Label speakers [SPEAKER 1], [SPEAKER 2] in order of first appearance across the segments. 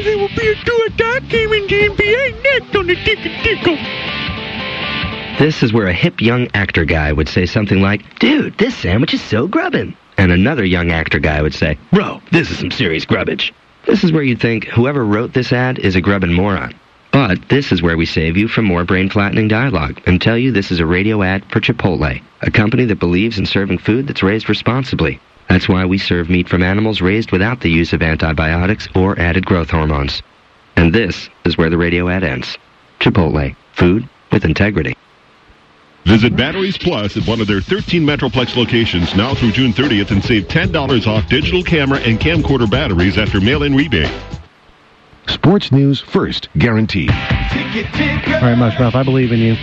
[SPEAKER 1] there will be a do-or-die game in the NBA next on the Tickle.
[SPEAKER 2] This is where a hip young actor guy would say something like, "Dude, this sandwich is so grubbin'." And another young actor guy would say, "Bro, this is some serious grubbage." This is where you'd think whoever wrote this ad is a grubbin' moron. But this is where we save you from more brain-flattening dialogue and tell you this is a radio ad for Chipotle, a company that believes in serving food that's raised responsibly. That's why we serve meat from animals raised without the use of antibiotics or added growth hormones. And this is where the radio ad ends. Chipotle, food with integrity.
[SPEAKER 3] Visit Batteries Plus at one of their 13 Metroplex locations now through June 30th and save $10 off digital camera and camcorder batteries after mail-in rebate.
[SPEAKER 4] Sports news first, guaranteed.
[SPEAKER 5] All right, Mushmouth, I believe in you.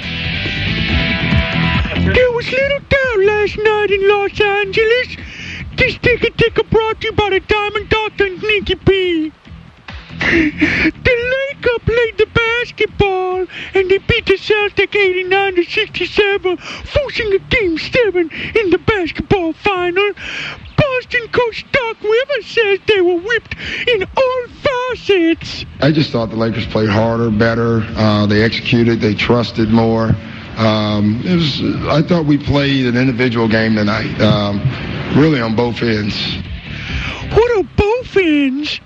[SPEAKER 1] There was little doubt last night in Los Angeles. This Ticker brought to you by the Diamond Doctor and Nikki P. The Lakers played the basketball, and they beat the Celtics 89-67, forcing a Game 7 in the basketball final. Boston coach Doc Rivers says they were whipped in all facets.
[SPEAKER 6] I just thought the Lakers played harder, better. They executed. They trusted more. I thought we played an individual game tonight, really on both ends.
[SPEAKER 1] What are both ends?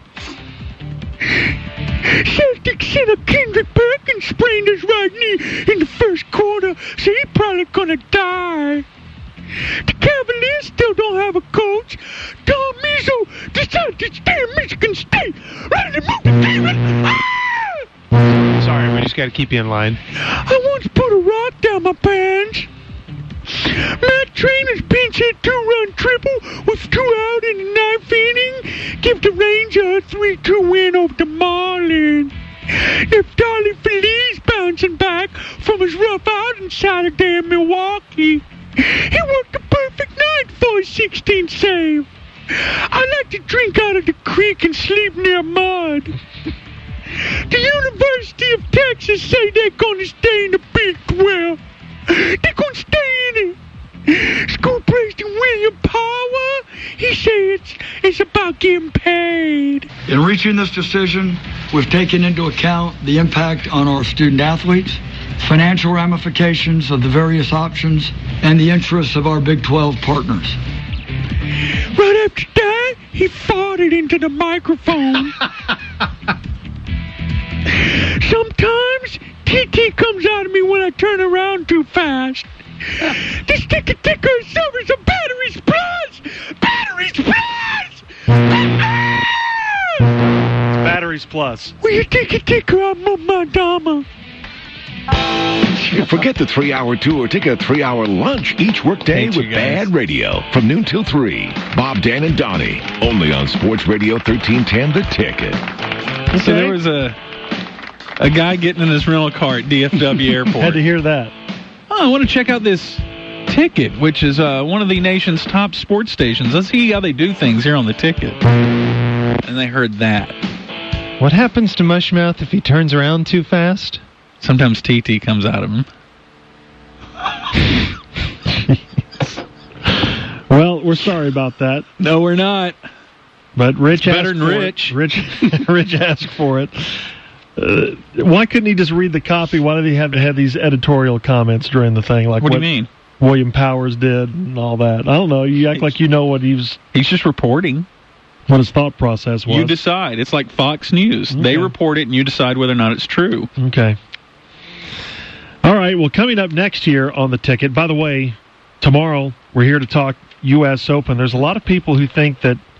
[SPEAKER 1] Celtics center Kendrick Perkins sprained his right knee in the first quarter, so he's probably gonna die. The Cavaliers still don't have a coach. Tom Izzo decided to stay in Michigan State. Ready to move the Demon.
[SPEAKER 7] Sorry, we just got to keep you in line.
[SPEAKER 1] I once put a rock down my pants. Matt Trainor's pinch hit 2-run triple with 2 out in the 9th inning. Give the Rangers a 3-2 win over the Marlins. Neftali Feliz bouncing back from his rough outing Saturday in Milwaukee. He worked a perfect night for his 16th save. I like to drink out of the creek and sleep near mud. The University of Texas say they're going to stay in the Big 12. They're going to stay in it. School president William Power, he says it's about getting paid.
[SPEAKER 8] In reaching this decision, we've taken into account the impact on our student athletes, financial ramifications of the various options, and the interests of our Big 12 partners.
[SPEAKER 1] Right after that, he farted into the microphone. Sometimes TT comes out of me when I turn around too fast. This ticker is service of Batteries Plus! Batteries Plus!
[SPEAKER 7] Batteries Plus.
[SPEAKER 1] Will you ticker I'm my dama?
[SPEAKER 4] Forget the 3-hour tour. Take a 3-hour lunch each workday with Bad Radio from noon till 3. Bob, Dan, and Donnie. Only on Sports Radio 1310, The Ticket.
[SPEAKER 9] Okay. So there was a guy getting in his rental car at DFW Airport.
[SPEAKER 5] Had to hear that.
[SPEAKER 9] Oh, I want to check out this Ticket, which is one of the nation's top sports stations. Let's see how they do things here on The Ticket. And they heard that.
[SPEAKER 10] What happens to Mushmouth if he turns around too fast?
[SPEAKER 9] Sometimes TT comes out of him.
[SPEAKER 5] Well, we're sorry about that.
[SPEAKER 9] No, we're not.
[SPEAKER 5] But Rich
[SPEAKER 9] it's better than Rich.
[SPEAKER 5] Rich asked for it. Why couldn't he just read the copy? Why did he have to have these editorial comments during the thing? Like
[SPEAKER 9] what do you mean?
[SPEAKER 5] William Powers did and all that. I don't know. You act like you know what he's
[SPEAKER 9] just reporting.
[SPEAKER 5] What his thought process was.
[SPEAKER 9] You decide. It's like Fox News. Okay. They report it and you decide whether or not it's true.
[SPEAKER 5] Okay. All right. Well, coming up next here on The Ticket, by the way, tomorrow we're here to talk U.S. Open. There's a lot of people who think that